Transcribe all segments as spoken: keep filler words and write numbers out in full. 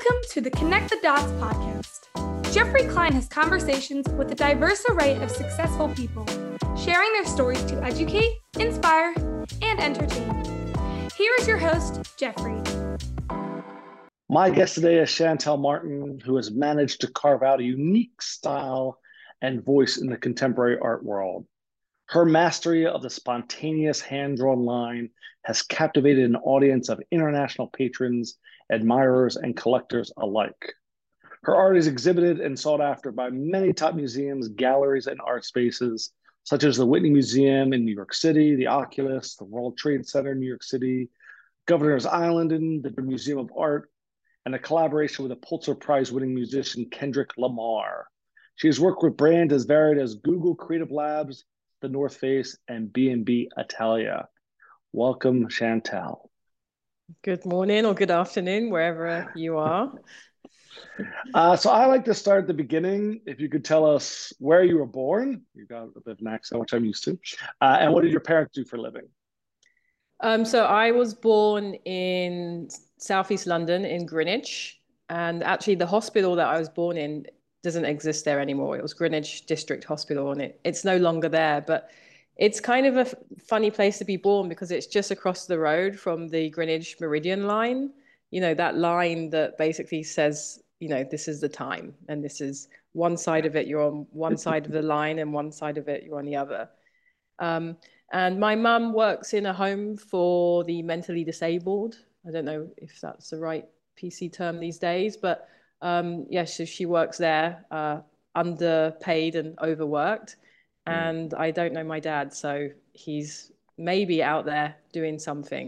Welcome to the Connect the Dots podcast. Jeffrey Klein has conversations with a diverse array of successful people, sharing their stories to educate, inspire, and entertain. Here is your host, Jeffrey. My guest today is Chantel Martin, who has managed to carve out a unique style and voice in the contemporary art world. Her mastery of the spontaneous hand-drawn line has captivated an audience of international patrons, admirers, and collectors alike. Her art is exhibited and sought after by many top museums, galleries, and art spaces, such as the Whitney Museum in New York City, the Oculus, the World Trade Center in New York City, Governor's Island in the Museum of Art, and a collaboration with a Pulitzer Prize-winning musician, Kendrick Lamar. She has worked with brands as varied as Google Creative Labs, The North Face, and B and B Italia. Welcome, Chantel. Good morning or good afternoon, wherever you are. Uh, so I like to start at the beginning. If you could tell us where you were born, you got a bit of an accent, which I'm used to, uh, and what did your parents do for a living? Um, so I was born in Southeast London in Greenwich, and actually the hospital that I was born in doesn't exist there anymore. It was Greenwich District Hospital, and it, it's no longer there, but it's kind of a f- funny place to be born because it's just across the road from the Greenwich Meridian line, you know, that line that basically says, you know, this is the time, and this is one side of it, you're on one side of the line, and one side of it, you're on the other. Um, and my mum works in a home for the mentally disabled. I don't know if that's the right P C term these days, but um, yeah, so she works there, uh, underpaid and overworked. And I don't know my dad, so he's maybe out there doing something.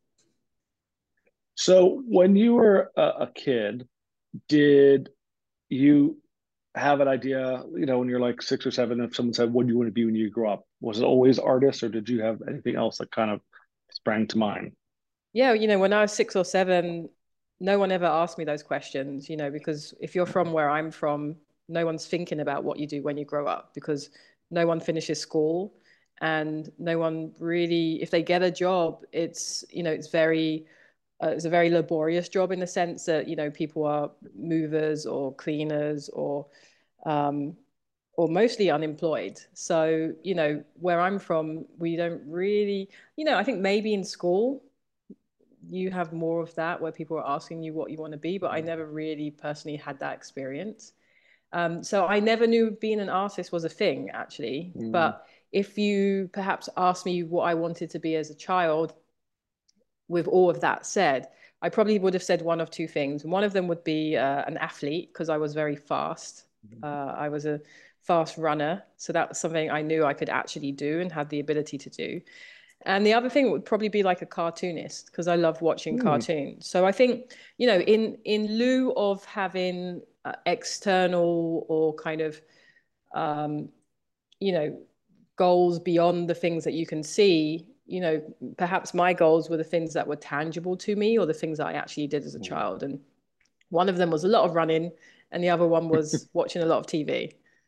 So when you were a, a kid, did you have an idea, you know, when you're like six or seven, if someone said, what do you want to be when you grow up? Was it always artist, or did you have anything else that kind of sprang to mind? Yeah, you know, when I was six or seven, no one ever asked me those questions, you know, because if you're from where I'm from, no one's thinking about what you do when you grow up because no one finishes school and no one really, if they get a job, it's, you know, it's very, uh, it's a very laborious job in the sense that, you know, people are movers or cleaners or, um, or mostly unemployed. So, you know, where I'm from, we don't really, you know, I think maybe in school, you have more of that where people are asking you what you want to be, but I never really personally had that experience. Um, so I never knew being an artist was a thing, actually. Mm. But if you perhaps asked me what I wanted to be as a child, with all of that said, I probably would have said one of two things. One of them would be uh, an athlete, because I was very fast. Uh, I was a fast runner. So that was something I knew I could actually do and had the ability to do. And the other thing would probably be like a cartoonist, because I love watching mm. cartoons. So I think, you know, in, in lieu of having uh, external or kind of, um, you know, goals beyond the things that you can see, you know, perhaps my goals were the things that were tangible to me or the things that I actually did as a child. And one of them was a lot of running and the other one was watching a lot of T V.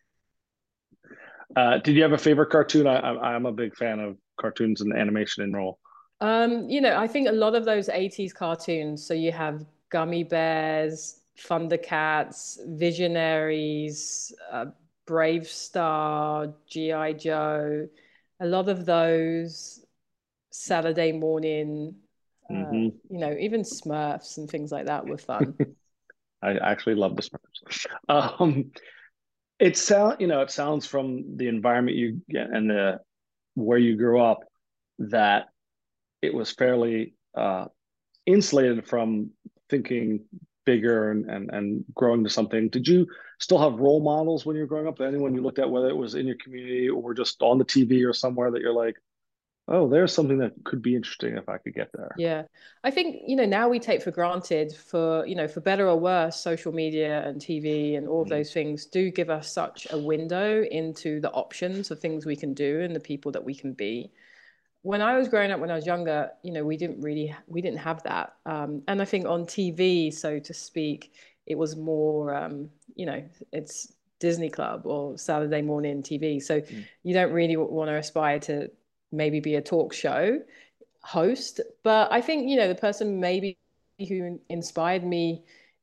Uh, did you have a favorite cartoon? I, I, I'm a big fan of cartoons and animation in role. Um, you know, I think a lot of those eighties cartoons, so you have Gummy Bears, Thundercats, Visionaries, uh, Brave Star, G I. Joe, a lot of those, Saturday Morning, uh, mm-hmm. you know, even Smurfs and things like that were fun. I actually love the Smurfs. Um, it sound, you know, it sounds from the environment you get and the where you grew up that it was fairly uh, insulated from thinking bigger and, and, and growing to something. Did you still have role models when you were growing up? Anyone you looked at, whether it was in your community or just on the T V or somewhere that you're like, oh, there's something that could be interesting if I could get there? Yeah, I think, you know, now we take for granted for, you know, for better or worse, social media and T V and all of those things do give us such a window into the options of things we can do and the people that we can be. When I was growing up, when I was younger, you know, we didn't really, we didn't have that. Um, and I think on T V, so to speak, it was more, um, you know, it's Disney Club or Saturday morning T V. So mm. you don't really want to aspire to maybe be a talk show host. But I think, you know, the person maybe who inspired me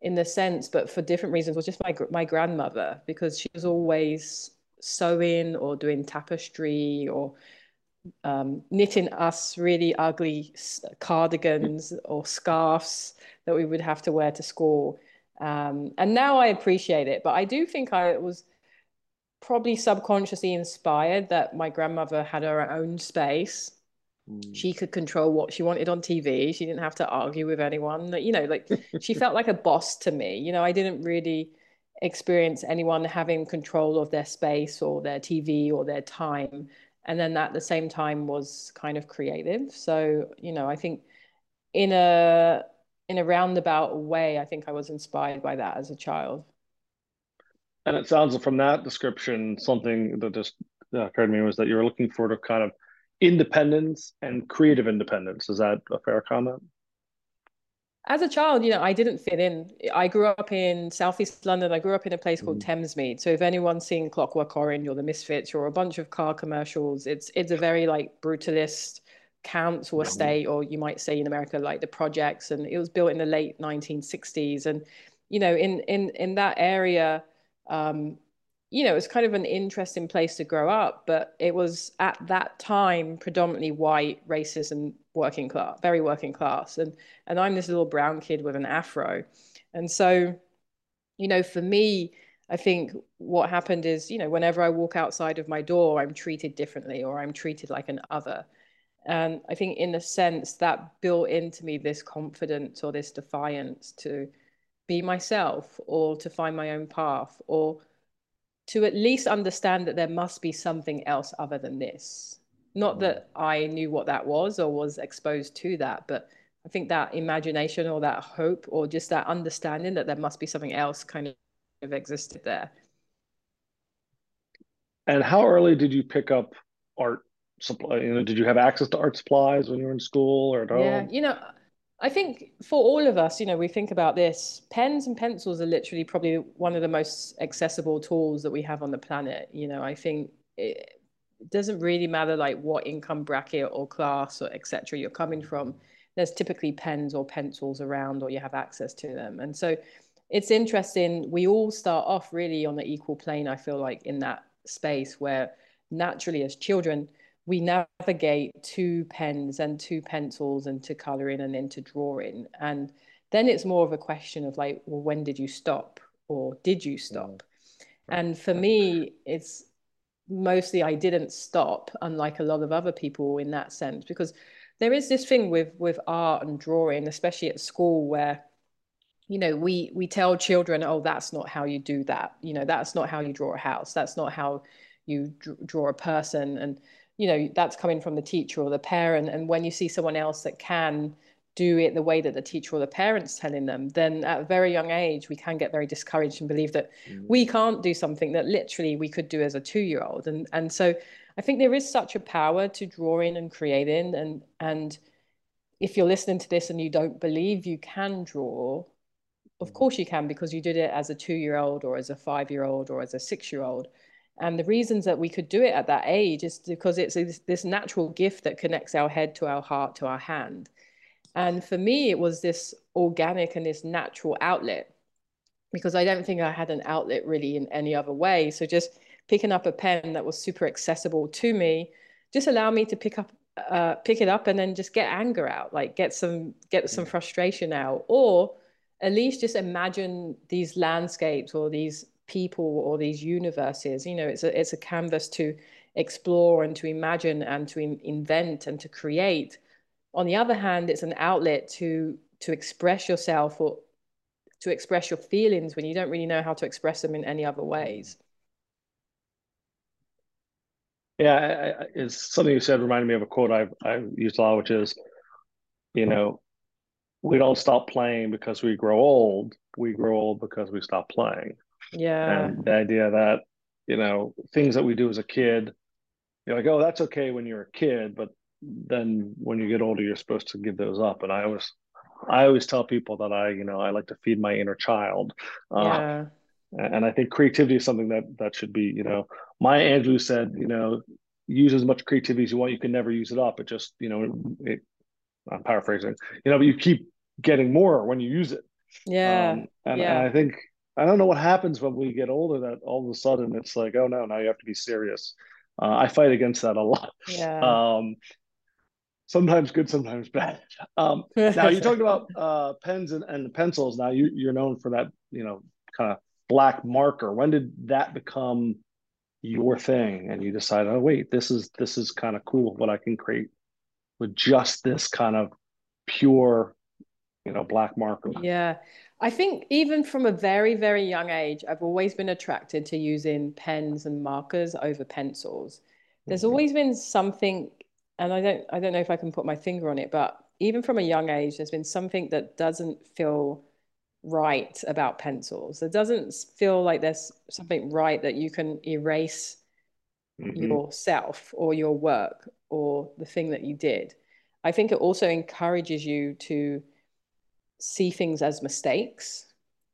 in the sense, but for different reasons, was just my my grandmother, because she was always sewing or doing tapestry or um, knitting us really ugly cardigans or scarves that we would have to wear to school. Um, and now I appreciate it, but I do think I was probably subconsciously inspired that my grandmother had her own space. Mm. She could control what she wanted on T V. She didn't have to argue with anyone. You know, like she felt like a boss to me. You know, I didn't really experience anyone having control of their space or their T V or their time. And then at the same time was kind of creative. So, you know, I think in a in a roundabout way, I think I was inspired by that as a child. And it sounds from that description, something that just uh, occurred to me was that you were looking for the kind of independence and creative independence. Is that a fair comment? As a child, you know, I didn't fit in. I grew up in Southeast London. I grew up in a place called Mm. Thamesmead. So if anyone's seen Clockwork Orange or The Misfits or a bunch of car commercials, it's it's a very like brutalist council estate, or you might say in America like the projects. And it was built in the late nineteen sixties. And you know, in in in that area, um, you know, it's kind of an interesting place to grow up, but it was at that time predominantly white, racist, and working class, very working class. And and I'm this little brown kid with an afro. And so, you know, for me, I think what happened is, you know, whenever I walk outside of my door, I'm treated differently or I'm treated like an other. And I think in a sense that built into me this confidence or this defiance to be myself or to find my own path or to at least understand that there must be something else other than this. Not that I knew what that was or was exposed to that, but I think that imagination or that hope or just that understanding that there must be something else kind of existed there. And how early did you pick up art supply? You know, did you have access to art supplies when you were in school or at Yeah, home? you know, I think for all of us, you know, we think about this, pens and pencils are literally probably one of the most accessible tools that we have on the planet. You know, I think it, it doesn't really matter like what income bracket or class or et cetera you're coming from. There's typically pens or pencils around or you have access to them. And so it's interesting. We all start off really on the equal plane, I feel like, in that space where naturally as children, we navigate to pens and to pencils and to coloring and into drawing. And then it's more of a question of like, well, when did you stop or did you stop? And for me, it's mostly I didn't stop, unlike a lot of other people in that sense, because there is this thing with with art and drawing, especially at school, where you know we we tell children, oh, that's not how you do that, you know, that's not how you draw a house, that's not how you draw a person. And you know that's coming from the teacher or the parent, and when you see someone else that can do it the way that the teacher or the parent's telling them, then at a very young age we can get very discouraged and believe that we can't do something that literally we could do as a two-year-old. And and so I think there is such a power to drawing and creating. and and if you're listening to this and you don't believe you can draw, of course you can, because you did it as a two-year-old or as a five-year-old or as a six-year-old. And the reasons that we could do it at that age is because it's this natural gift that connects our head to our heart to our hand. And for me, it was this organic and this natural outlet, because I don't think I had an outlet really in any other way. So just picking up a pen that was super accessible to me just allowed me to pick up uh, pick it up and then just get anger out, like get some get some frustration out, or at least just imagine these landscapes or these people or these universes. You know, it's a it's a canvas to explore and to imagine and to in, invent and to create. On the other hand, it's an outlet to to express yourself or to express your feelings when you don't really know how to express them in any other ways. Yeah, I, I, it's something you said reminded me of a quote I've I've used a lot, which is, you know, we don't stop playing because we grow old. We grow old because we stop playing. Yeah. And the idea that, you know, things that we do as a kid, you're like, oh, that's okay when you're a kid, but then when you get older, you're supposed to give those up. And I always, I always tell people that I, you know, I like to feed my inner child. Uh, Yeah. and I think creativity is something that that should be, you know, Maya Angelou said, you know, use as much creativity as you want. You can never use it up. It just, you know, it, I'm paraphrasing, you know, but you keep getting more when you use it. Yeah. Um, and, and Yeah. I think, I don't know what happens when we get older that all of a sudden it's like, oh no, now you have to be serious. Uh, I fight against that a lot. Yeah. Um, sometimes good, sometimes bad. Um, now you talked about uh, pens and, and pencils. Now you, you're known for that, you know, kind of black marker. When did that become your thing? And you decide, oh wait, this is this is kind of cool what I can create with just this kind of pure, you know, black marker. Yeah. I think even from a very, very young age, I've always been attracted to using pens and markers over pencils. There's Mhm. always been something, and I don't I don't know if I can put my finger on it, but even from a young age, there's been something that doesn't feel right about pencils. It doesn't feel like there's something right that you can erase Mhm. yourself or your work or the thing that you did. I think it also encourages you to see things as mistakes.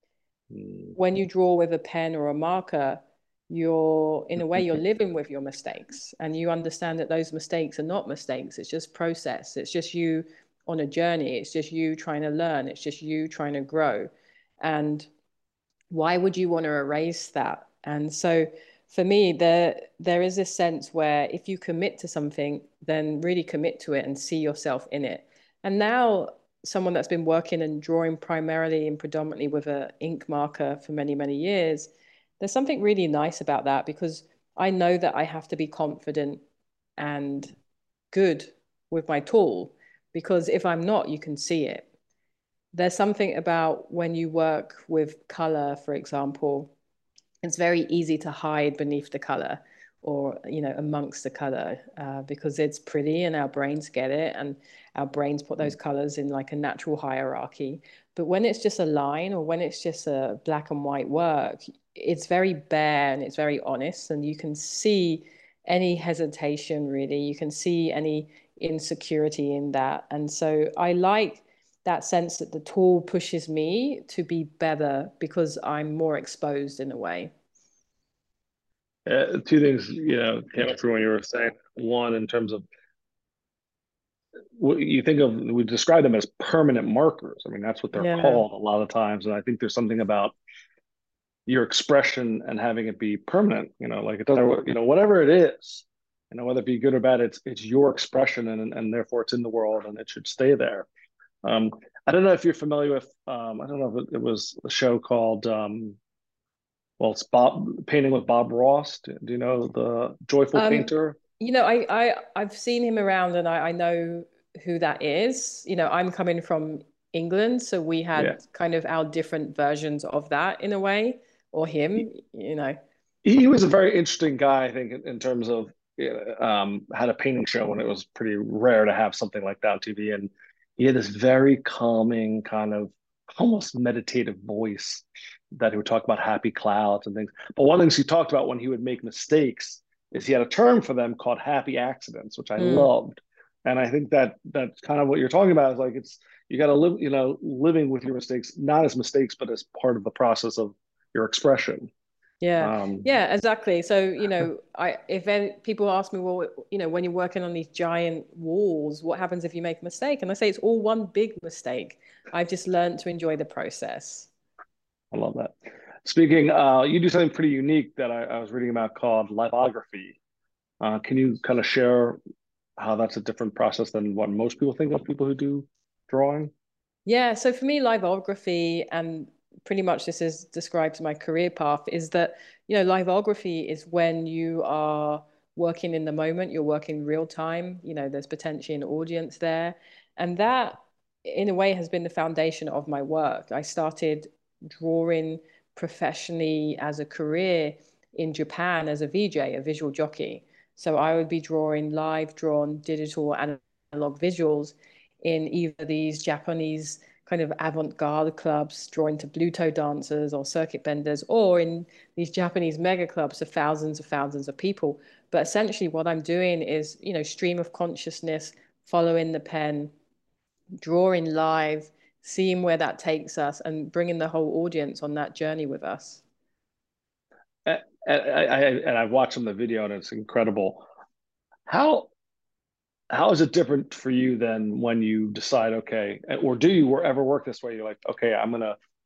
Mhm. When you draw with a pen or a marker, you're in a way you're living with your mistakes and you understand that those mistakes are not mistakes. It's just process. It's just you on a journey. It's just you trying to learn. It's just you trying to grow. And why would you want to erase that? And so for me, there there is this sense where if you commit to something, then really commit to it and see yourself in it. And now someone that's been working and drawing primarily and predominantly with an ink marker for many, many years, there's something really nice about that because I know that I have to be confident and good with my tool because if I'm not, you can see it. There's something about when you work with color, for example, it's very easy to hide beneath the color or you know amongst the color uh, because it's pretty and our brains get it and our brains put those colors in like a natural hierarchy. But when it's just a line or when it's just a black and white work, it's very bare and it's very honest and you can see any hesitation, really you can see any insecurity in that. And so I like that sense that the tool pushes me to be better because I'm more exposed in a way. Uh, two things, you know, came up through when you were saying. One, in terms of what you think of, we describe them as permanent markers. I mean, that's what they're Yeah. called a lot of times. And I think there's something about your expression and having it be permanent. You know, like it doesn't, you know, whatever it is, you know, whether it be good or bad, it's it's your expression, and and therefore it's in the world, and it should stay there. Um, I don't know if you're familiar with. Um, I don't know if it, it was a show called. Um, well, it's Bob Painting with Bob Ross. Do, do you know the Joyful Um, Painter? you know, I, I I've seen him around and I, I know who that is. You know, I'm coming from England, so we Yeah, had kind of our different versions of that in a way, or him, you know. he was a very interesting guy, I think, in, in terms of um, had a painting show when it was pretty rare to have something like that on T V, and he had this very calming kind of almost meditative voice that he would talk about happy clouds and things. But one of the things he talked about when he would make mistakes is he had a term for them called happy accidents, which I Mm, loved. And I think that that's kind of what you're talking about is like it's you got to live, you know, living with your mistakes, not as mistakes, but as part of the process of your expression. yeah, Um, yeah, exactly. So, you know, I if any, people ask me, well, you know, when you're working on these giant walls, what happens if you make a mistake? And I say it's all one big mistake. I've just learned to enjoy the process. I love that. Speaking, uh, you do something pretty unique that I, I was reading about called lithography. Uh, can you kind of share how that's a different process than what most people think of people who do drawing? Yeah, so for me, lithography, and pretty much this is describes my career path, is that, you know, lithography is when you are working in the moment, you're working real time, you know, there's potentially an audience there. And that, in a way, has been the foundation of my work. I started drawing professionally as a career in Japan as a V J, a visual jockey. So I would be drawing live drawn digital analog visuals in either these Japanese kind of avant-garde clubs drawing to Bluto dancers or circuit benders, or in these Japanese mega clubs of thousands of thousands of people. But essentially what I'm doing is, you know, stream of consciousness, following the pen, drawing live, seeing where that takes us and bringing the whole audience on that journey with us. And I, I, and I've watched some of the video and it's incredible. How how is it different for you than when you decide, okay, or do you ever work this way? You're like, okay, I'm gonna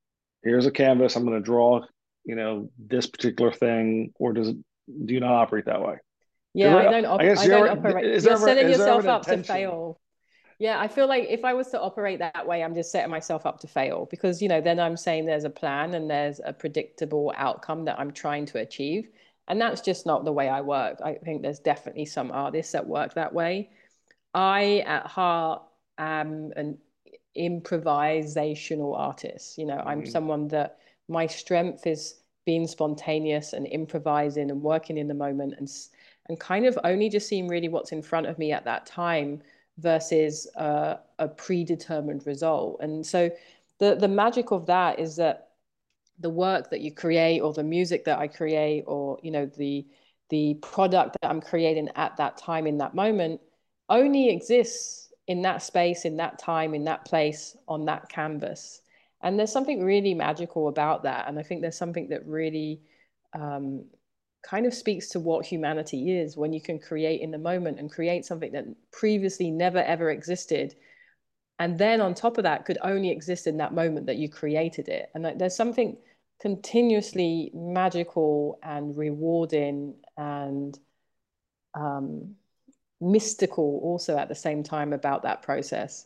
here's a canvas, I'm going to draw, you know, this particular thing, or does it, do you not operate that way? Yeah, I Ever, don't I op guess I you don't ever, operate. is there You're ever, setting is there ever yourself an up to intention? fail. Yeah, I feel like if I was to operate that way, I'm just setting myself up to fail because, you know, then I'm saying there's a plan and there's a predictable outcome that I'm trying to achieve. And that's just not the way I work. I think there's definitely some artists that work that way. I, at heart, am an improvisational artist. You know, I'm Mhm. someone that my strength is being spontaneous and improvising and working in the moment and and kind of only just seeing really what's in front of me at that time versus uh, a predetermined result. And so the the magic of that is that the work that you create or the music that I create or you know the the product that I'm creating at that time in that moment only exists in that space, in that time, in that place, on that canvas. And there's something really magical about that. And I think there's something that really um, kind of speaks to what humanity is when you can create in the moment and create something that previously never ever existed. And then on top of that, could only exist in that moment that you created it. And like, there's something continuously magical and rewarding and um, mystical also at the same time about that process.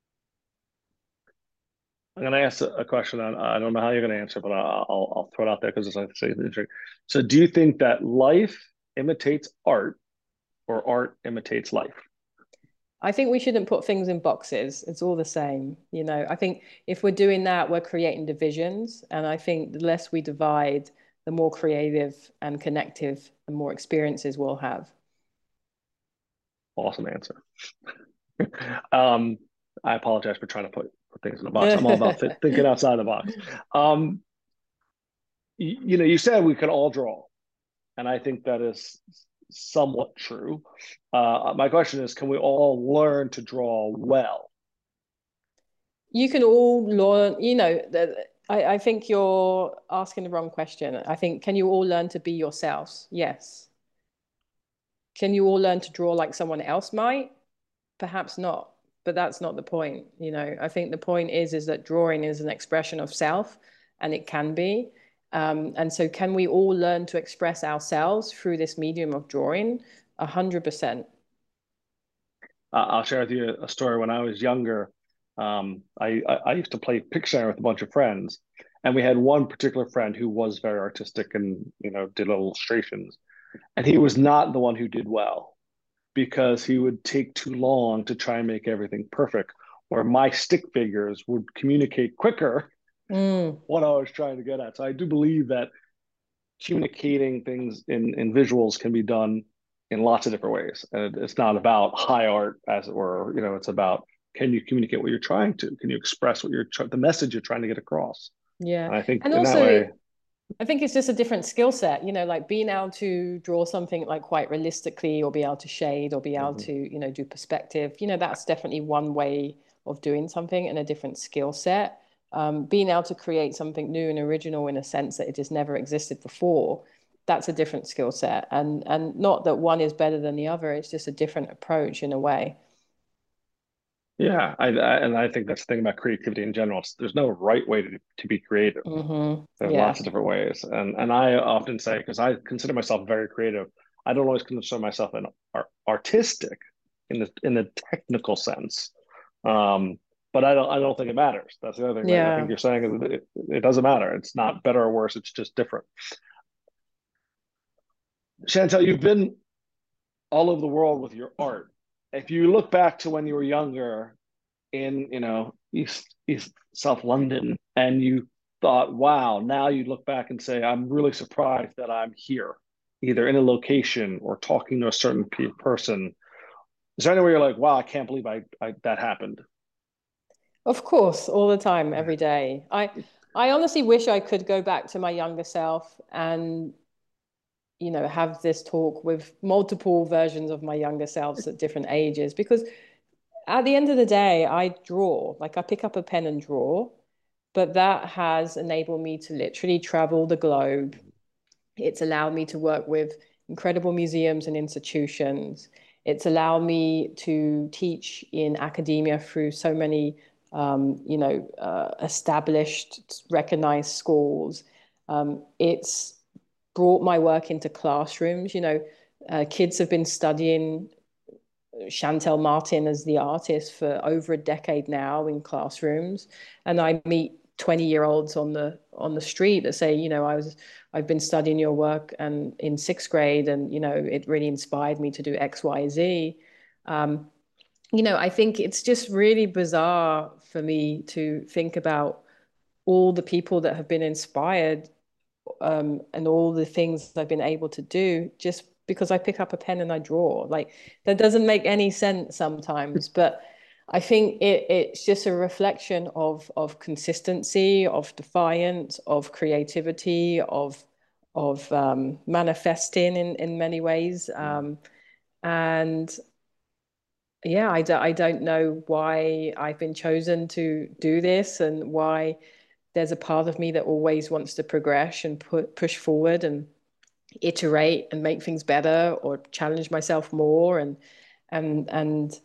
I'm going to ask a question. On, I don't know how you're going to answer, but I'll, I'll throw it out there because it's like to say interesting. So, do you think that life imitates art, or art imitates life? I think we shouldn't put things in boxes. It's all the same. You know, I think if we're doing that, we're creating divisions. And I think the less we divide, the more creative and connective and more experiences we'll have. Awesome answer. um, I apologize for trying to put, put things in a box. I'm all about th- thinking outside the box. Um, you, you know, you said we can all draw, and I think that is somewhat true. Uh, my question is, can we all learn to draw well? You can all learn, you know, the, I, I think you're asking the wrong question. I think, can you all learn to be yourselves? Yes. Can you all learn to draw like someone else might? Perhaps not, but that's not the point. You know, I think the point is is that drawing is an expression of self, and it can be. Um, and so, can we all learn to express ourselves through this medium of drawing? A hundred percent. Uh, I'll share with you a story. When I was younger, um, I, I, I used to play Pictionary with a bunch of friends, and we had one particular friend who was very artistic and you know did illustrations, and he was not the one who did well because he would take too long to try and make everything perfect. Where my stick figures would communicate quicker Mm, what I was trying to get at. So I do believe that communicating things in in visuals can be done in lots of different ways, and it's not about high art, as it were. You know, it's about, can you communicate what you're trying to? Can you express what you're the message you're trying to get across? yeah. And I think And in that also, way, I think it's just a different skill set, you know, like being able to draw something like quite realistically or be able to shade or be able mhm. to, you know, do perspective. You know, that's definitely one way of doing something and a different skill set. Um, being able to create something new and original in a sense that it just never existed before, that's a different skill set. And and not that one is better than the other, it's just a different approach in a way. Yeah, I, I and I think that's the thing about creativity in general. It's, there's no right way to to be creative. Hmm. There's lots Yeah. of different ways, and and I often say, because I consider myself very creative, I don't always consider myself an art, artistic in the in the technical sense. Um, but I don't I don't think it matters. That's the other thing that I think Yeah. you're saying is that it, it doesn't matter. It's not better or worse. It's just different. Chantel, you've been all over the world with your art. If you look back to when you were younger in, you know, East East South London, and you thought, wow, now you look back and say, I'm really surprised that I'm here, either in a location or talking to a certain person. Is there anywhere you're like, wow, I can't believe I, I that happened? Of course, all the time, every day. I I honestly wish I could go back to my younger self and, you know, have this talk with multiple versions of my younger selves at different ages because at the end of the day, I draw. Like I pick up a pen and draw, but that has enabled me to literally travel the globe. It's allowed me to work with incredible museums and institutions. It's allowed me to teach in academia through so many um, you know, uh, established, recognized schools. Um, it's brought my work into classrooms. You know, uh, kids have been studying Chantel Martin as the artist for over a decade now in classrooms, and I meet twenty year olds on the on the street that say, you know, I was I've been studying your work and in sixth grade, and you know, it really inspired me to do X, Y, Z. Um, you know, I think it's just really bizarre for me to think about all the people that have been inspired, um, and all the things I've been able to do just because I pick up a pen and I draw. Like that doesn't make any sense sometimes, but I think it, it's just a reflection of of consistency, of defiance, of creativity, of of um, manifesting in in many ways. Um, and yeah, I, do, I don't know why I've been chosen to do this and why there's a part of me that always wants to progress and put, push forward and iterate and make things better or challenge myself more. And, and, and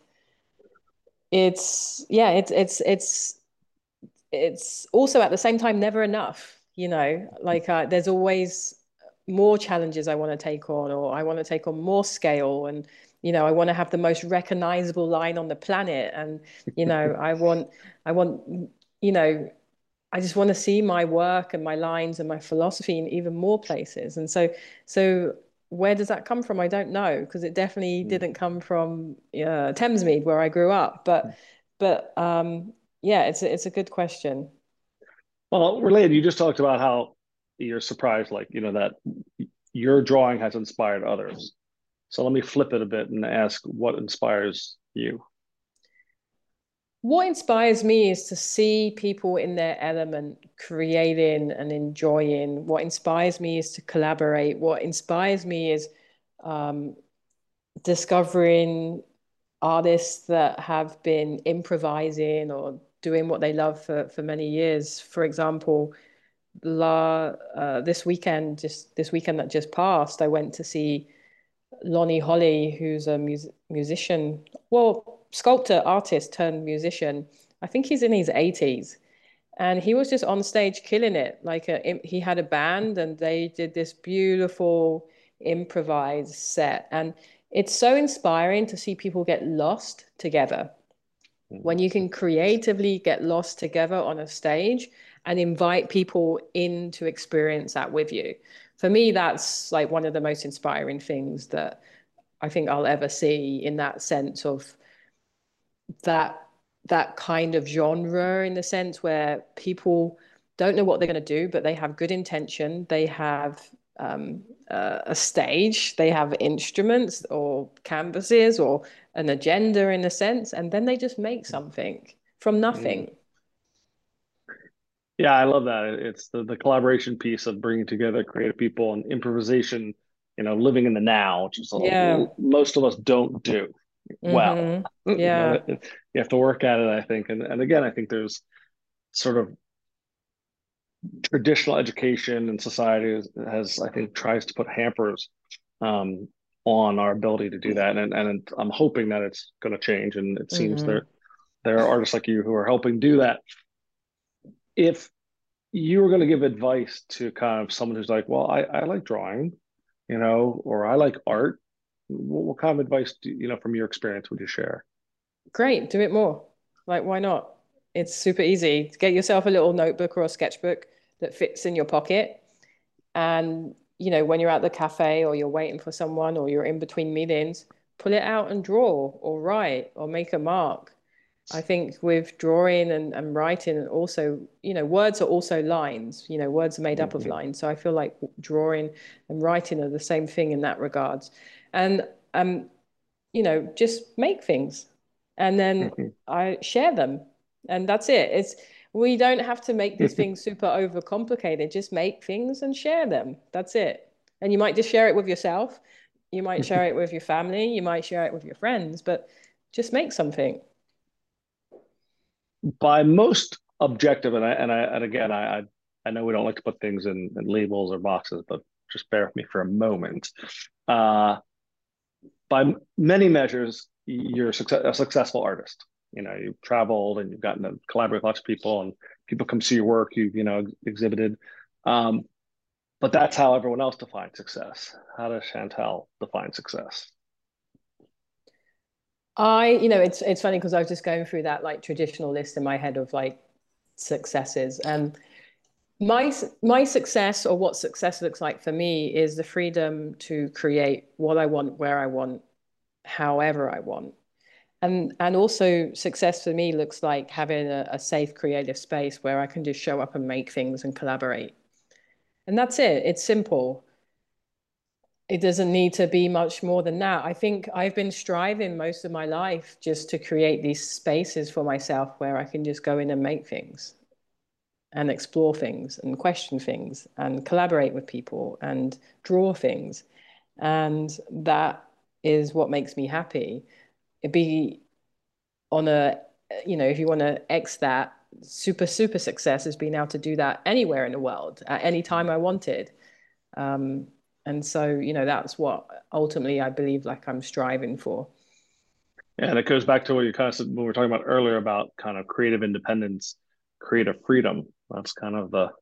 it's, yeah, it's, it's, it's, it's also at the same time never enough, you know, like uh, there's always more challenges I want to take on, or I want to take on more scale. And, you know, I want to have the most recognizable line on the planet. And, you know, I want, I want, you know, I just want to see my work and my lines and my philosophy in even more places. And so, so where does that come from? I don't know, because it definitely didn't come from uh, Thamesmead, where I grew up. But, but um, yeah, it's a, it's a good question. Well, related, you just talked about how you're surprised, like, you know, that your drawing has inspired others. So let me flip it a bit and ask what inspires you? What inspires me is to see people in their element, creating and enjoying. What inspires me is to collaborate. What inspires me is um, discovering artists that have been improvising or doing what they love for, for many years. For example, la uh, this weekend, just this weekend that just passed, I went to see Lonnie Holly, who's a mus musician, well, sculptor, artist turned musician. I think he's in his eighties. And he was just on stage killing it. Like a, he had a band and they did this beautiful improvised set. And it's so inspiring to see people get lost together. When you can creatively get lost together on a stage and invite people in to experience that with you. For me, that's like one of the most inspiring things that I think I'll ever see, in that sense of that that kind of genre, in the sense where people don't know what they're going to do, but they have good intention. They have um, uh, a stage, they have instruments or canvases or an agenda in a sense, and then they just make something from Mm. nothing. Yeah, I love that. It's the, the collaboration piece of bringing together creative people and improvisation, you know, living in the now, which is Yeah. a, most of us don't do well. Mm-hmm. You know, Yeah. it, it, you have to work at it, I think. And, and again, I think there's sort of traditional education and society has, has, I think, tries to put hampers um, on our ability to do that. And, and I'm hoping that it's going to change. And it seems Mm-hmm. there, there are artists like you who are helping do that. If you were going to give advice to kind of someone who's like, well, I, I like drawing, you know, or I like art, what, what kind of advice do you know from your experience would you share? Great. Do it more. Like, why not? It's super easy. Get yourself a little notebook or a sketchbook that fits in your pocket. And, you know, when you're at the cafe or you're waiting for someone or you're in between meetings, pull it out and draw or write or make a mark. I think with drawing and, and writing, and also, you know, words are also lines, you know, words are made up of Mm-hmm. lines. So I feel like drawing and writing are the same thing in that regards. And, um, you know, just make things and then Mm-hmm. I share them. And that's it. It's we don't have to make these things super overcomplicated. Just make things and share them. That's it. And you might just share it with yourself. You might share it with your family. You might share it with your friends, but just make something. By most objective, and I and I and again, I I I know we don't like to put things in, in labels or boxes, but just bear with me for a moment. Uh, by many measures, you're a, success, a successful artist. You know, you've traveled and you've gotten to collaborate with lots of people, and people come see your work. You've you know exhibited, um, but that's how everyone else defines success. How does Chantel define success? I, you know, it's it's funny because I was just going through that like traditional list in my head of like successes, and my my success, or what success looks like for me, is the freedom to create what I want, where I want, however I want. And and also success for me looks like having a, a safe creative space where I can just show up and make things and collaborate. And that's it. It's simple. It doesn't need to be much more than that. I think I've been striving most of my life just to create these spaces for myself where I can just go in and make things and explore things and question things and collaborate with people and draw things. And that is what makes me happy. It'd be on a, you know, if you want to X that, super, super success is being able to do that anywhere in the world at any time I wanted. Um, and so, you know, that's what ultimately I believe like I'm striving for. Yeah, and it goes back to what you kind of said when we were talking about earlier about kind of creative independence, creative freedom. That's kind of the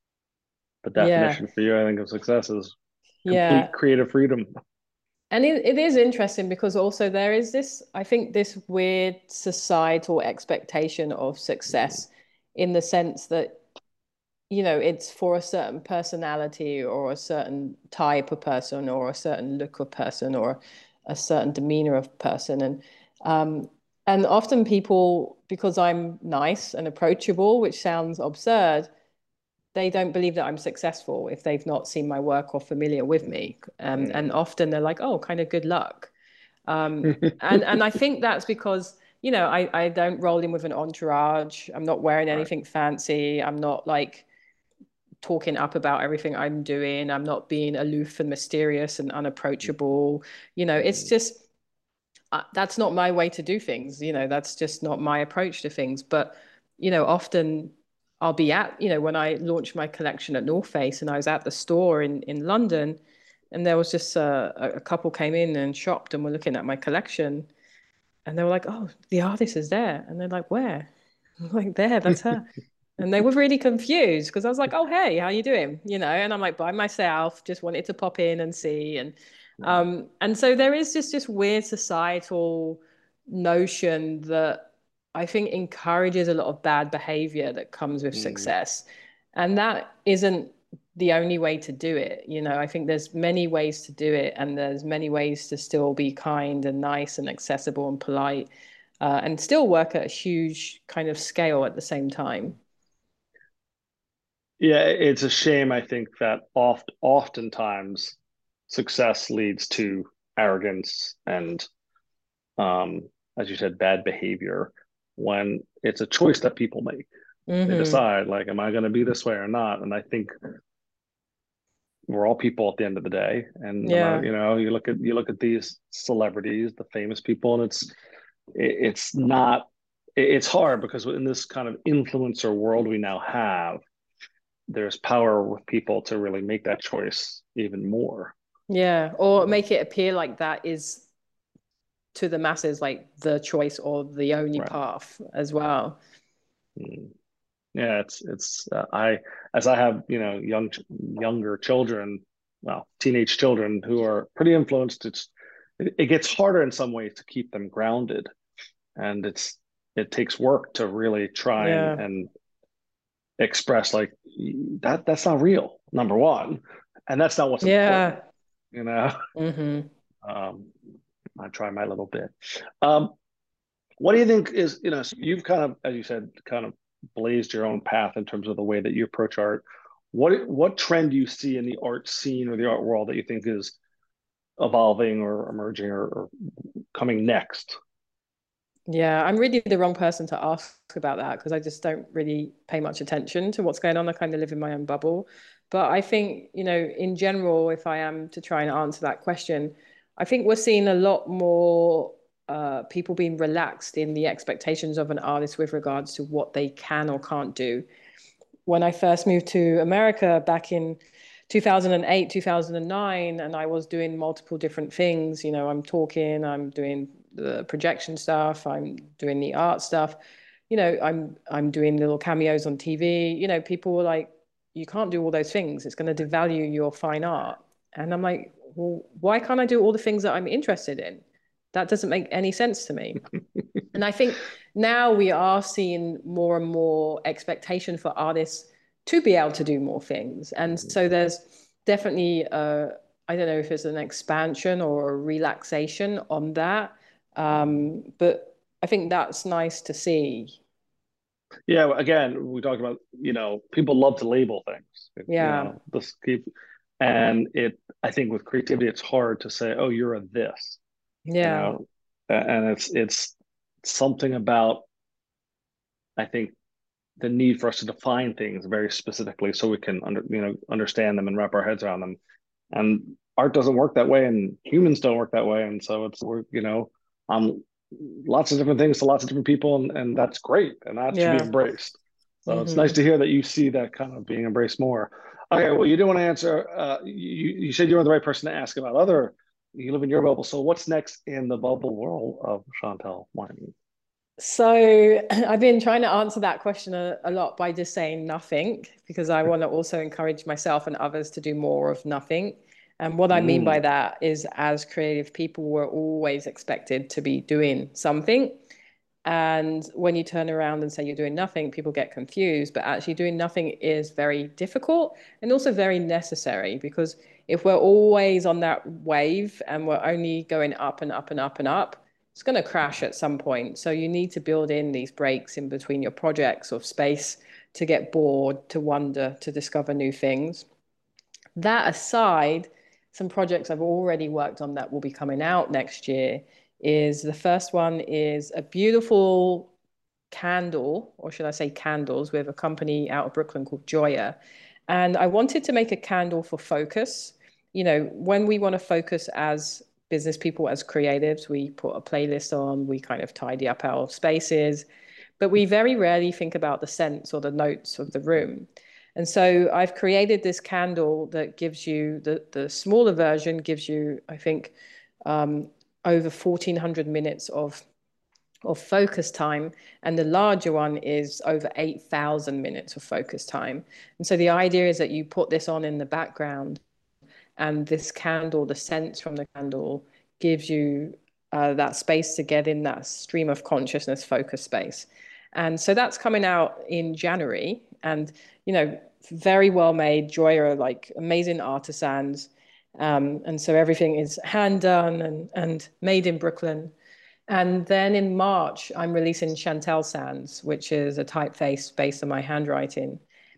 the Yeah. definition for you, I think, of success is complete Yeah. creative freedom. And it, it is interesting because also there is this, I think, this weird societal expectation of success in the sense that, you know, it's for a certain personality or a certain type of person or a certain look of person or a certain demeanor of person. And um, and often people, because I'm nice and approachable, which sounds absurd, they don't believe that I'm successful if they've not seen my work or familiar with me. Um, and Mm. often they're like, oh, kind of good luck. Um, and and I think that's because, you know, I, I don't roll in with an entourage. I'm not wearing Right. anything fancy. I'm not like talking up about everything I'm doing. I'm not being aloof and mysterious and unapproachable. You know, it's Mm. just uh, that's not my way to do things. You know, that's just not my approach to things. But, you know, often I'll be at, you know, when I launched my collection at North Face and I was at the store in, in London, and there was just uh, a, a couple came in and shopped and were looking at my collection. And they were like, oh, the artist is there. And they're like, where? I'm like, there, that's her. And they were really confused because I was like, oh, hey, how you doing? You know, and I'm like by myself, just wanted to pop in and see. And Right. um, and so there is just this weird societal notion that I think encourages a lot of bad behavior that comes with Mm. success. And that isn't the only way to do it. You know, I think there's many ways to do it, and there's many ways to still be kind and nice and accessible and polite, uh, and still work at a huge kind of scale at the same time. Yeah, it's a shame, I think, that oft oftentimes success leads to arrogance and, um, as you said, bad behavior when it's a choice that people make. They Mm-hmm. decide, like, am I going to be this way or not? And I think we're all people at the end of the day. And no matter, Yeah. you know, you look at you look at these celebrities, the famous people, and it's it's not it's hard because in this kind of influencer world we now have, there's power with people to really make that choice even more. Yeah. Or make it appear like that is to the masses like the choice or the only Right. path as well. Mm. Yeah, it's it's uh, I as I have you know young younger children, well, teenage children who are pretty influenced. It's it, it gets harder in some ways to keep them grounded, and it's it takes work to really try and Yeah. and express like that that's not real, number one, and that's not what's important, Yeah. you know. Mm-hmm. um I try my little bit. um what do you think is, you know, so you've kind of, as you said, kind of blazed your own path in terms of the way that you approach art. What what trend do you see in the art scene or the art world that you think is evolving or emerging or, or coming next? Yeah, I'm really the wrong person to ask about that because I just don't really pay much attention to what's going on. I kind of live in my own bubble. But I think, you know, in general, if I am to try and answer that question, I think we're seeing a lot more uh, people being relaxed in the expectations of an artist with regards to what they can or can't do. When I first moved to America back in two thousand eight, two thousand nine, and I was doing multiple different things. You know, I'm talking, I'm doing the projection stuff, I'm doing the art stuff. You know, I'm I'm doing little cameos on T V. You know, people were like, you can't do all those things. It's going to devalue your fine art. And I'm like, well, why can't I do all the things that I'm interested in? That doesn't make any sense to me. And I think now we are seeing more and more expectation for artists to be able to do more things. And so there's definitely, uh, I don't know if it's an expansion or a relaxation on that. Um, but I think that's nice to see. Yeah, again, we talked about, you know, people love to label things. You Yeah. know, this keep, and it, I think with creativity, it's hard to say, oh, you're a this, you Yeah. know, and it's it's something about, I think, the need for us to define things very specifically so we can under, you know, understand them and wrap our heads around them. And art doesn't work that way, and humans don't work that way. And so it's, we're, you know, um, lots of different things to lots of different people, and, and that's great, and that should be Yeah. embraced. So it's nice Mm-hmm. to hear that you see that kind of being embraced more. Okay, well, you didn't want to answer. Uh, you you said you were the right person to ask about other. You live in your bubble, so what's next in the bubble world of Chantal Martin? So I've been trying to answer that question a, a lot by just saying nothing, because I want to also encourage myself and others to do more of nothing. And what I mean by Mm. that is, as creative people, we're always expected to be doing something. And when you turn around and say you're doing nothing, people get confused. But actually, doing nothing is very difficult and also very necessary, because if we're always on that wave and we're only going up and up and up and up, it's going to crash at some point. So you need to build in these breaks in between your projects, or space to get bored, to wonder, to discover new things. That aside, some projects I've already worked on that will be coming out next year is, the first one is a beautiful candle, or should I say candles, with a company out of Brooklyn called Joya. And I wanted to make a candle for focus. You know, when we want to focus as business people, as creatives, we put a playlist on, we kind of tidy up our spaces, but we very rarely think about the scents or the notes of the room. And so I've created this candle that gives you, the, the smaller version gives you, I think, um, over fourteen hundred minutes of of focus time, and the larger one is over eight thousand minutes of focus time. And so the idea is that you put this on in the background, and this candle, the sense from the candle, gives you uh, that space to get in that stream of consciousness focus space. And so that's coming out in January, and, you know, very well made. Joy are like amazing artisans. Um, and so everything is hand done and, and made in Brooklyn. And then in March, I'm releasing Chantel Sans, which is a typeface based on my handwriting.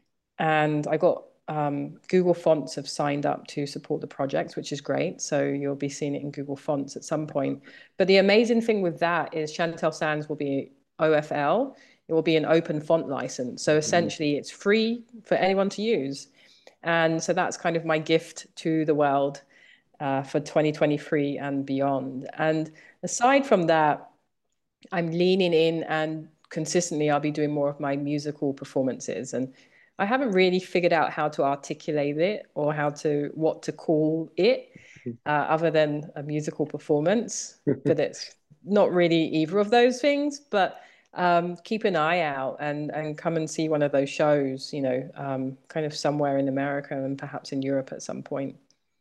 And I got um, Google Fonts have signed up to support the project, which is great. So you'll be seeing it in Google Fonts at some point. But the amazing thing with that is Chantel Sans will be O F L. It will be an open font license. So essentially, it's free for anyone to use. And so that's kind of my gift to the world uh, for twenty twenty-three and beyond. And aside from that, I'm leaning in, and consistently I'll be doing more of my musical performances. And I haven't really figured out how to articulate it, or how to, what to call it, uh, other than a musical performance. But it's not really either of those things. But um, keep an eye out, and and come and see one of those shows, you know, um, kind of somewhere in America and perhaps in Europe at some point.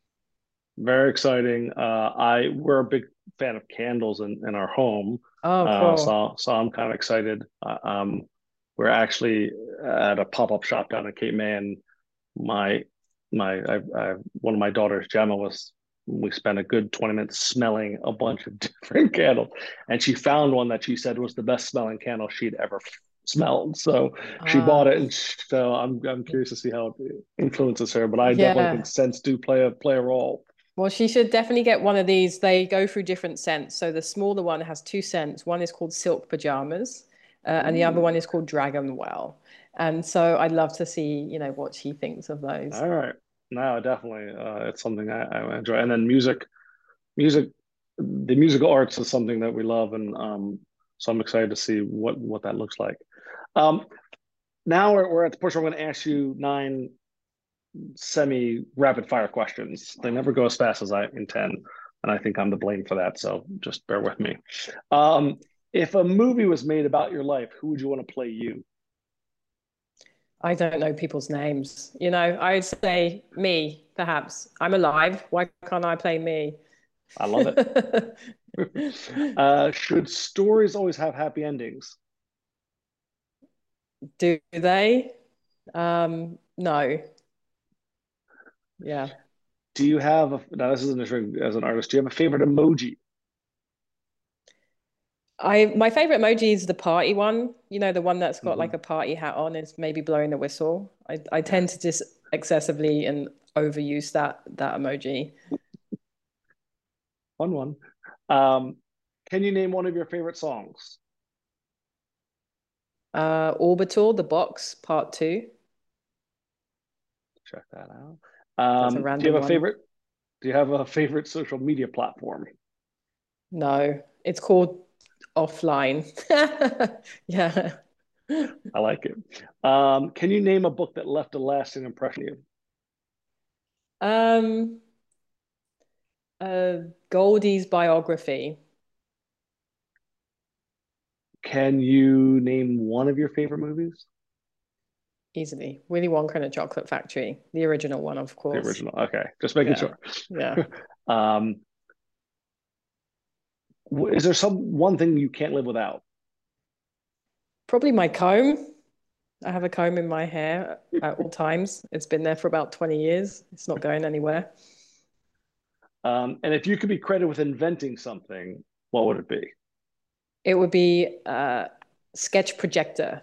Very exciting. Uh, I we're a big fan of candles in, in our home, Oh, uh, cool. so so I'm kind of excited. Uh, um, we're actually at a pop up shop down in Cape May, and my my I, I, one of my daughters, Gemma, was we spent a good twenty minutes smelling a bunch of different candles, and she found one that she said was the best smelling candle she'd ever smelled. So she bought it, Uh, and so I'm I'm curious to see how it influences her. But I definitely think yeah. scents do play a play a role. Well, she should definitely get one of these. They go through different scents. So the smaller one has two scents. One is called Silk Pajamas, uh, and the other Ooh. one is called Dragon Well. And so I'd love to see, you know, what she thinks of those. All right. No, definitely. Uh, it's something I, I enjoy. And then music, music, the musical arts is something that we love, and um, so I'm excited to see what what that looks like. Um, now we're we're at the portion where I'm going to ask you nine semi rapid fire questions. They never go as fast as I intend, and I think I'm to blame for that. So just bear with me. Um, if a movie was made about your life, who would you want to play you? I don't know people's names. You know, I would say me, perhaps. I'm alive. Why can't I play me? I love it. uh, should stories always have happy endings? Do they? Um, no. Yeah. Do you have a, now this is an interesting as an artist, do you have a favorite emoji? I my favorite emoji is the party one. You know, the one that's got Mm-hmm. like a party hat on, is maybe blowing the whistle. I, I Yeah. tend to just excessively and overuse that that emoji. Fun one. Um, can you name one of your favorite songs? Uh, Orbital, the box, part two. Check that out. That's a Um, do you random have a one. favorite? Do you have a favorite social media platform? No, it's called offline. Yeah. I like it. Um, can you name a book that left a lasting impression on you? Um, uh, Goldie's biography. Can you name one of your favorite movies? Easily. Willy Wonka and the Chocolate Factory, the original one, of The course. original. Okay, just making Yeah. sure. Yeah. um, is there some one thing you can't live without? Probably my comb. I have a comb in my hair at all times. It's been there for about twenty years. It's not going anywhere. Um, and if you could be credited with inventing something, what would it be? It would be a sketch projector.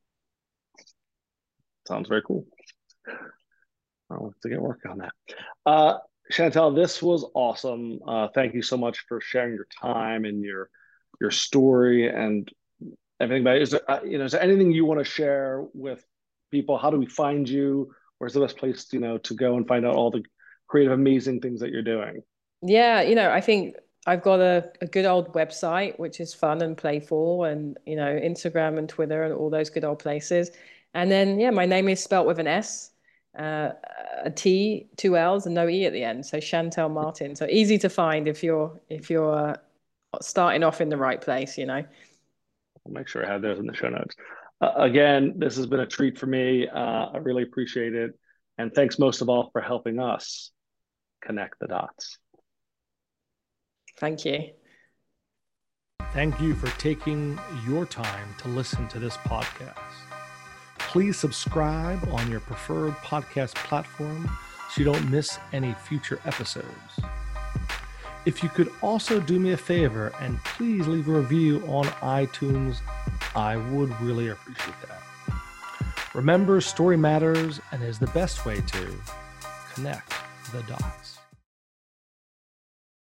Sounds very cool. I'll have to get working on that. Uh, Chantel, this was awesome. Uh, thank you so much for sharing your time and your your story and everything. But is there, uh, you know, is there anything you want to share with people? How do we find you? Where's the best place, you know, to go and find out all the creative, amazing things that you're doing? Yeah, you know, I think I've got a, a good old website, which is fun and playful, and, you know, Instagram and Twitter and all those good old places. And then, yeah, my name is spelt with an S, uh, a T, two L's, and no E at the end. So Chantel Martin. So easy to find if you're if you're uh, starting off in the right place, you know. I'll make sure I have those in the show notes. Uh, again, this has been a treat for me. Uh, I really appreciate it. And thanks most of all for helping us connect the dots. Thank you. Thank you for taking your time to listen to this podcast. Please subscribe on your preferred podcast platform so you don't miss any future episodes. If you could also do me a favor and please leave a review on iTunes, I would really appreciate that. Remember, story matters and is the best way to connect the dots.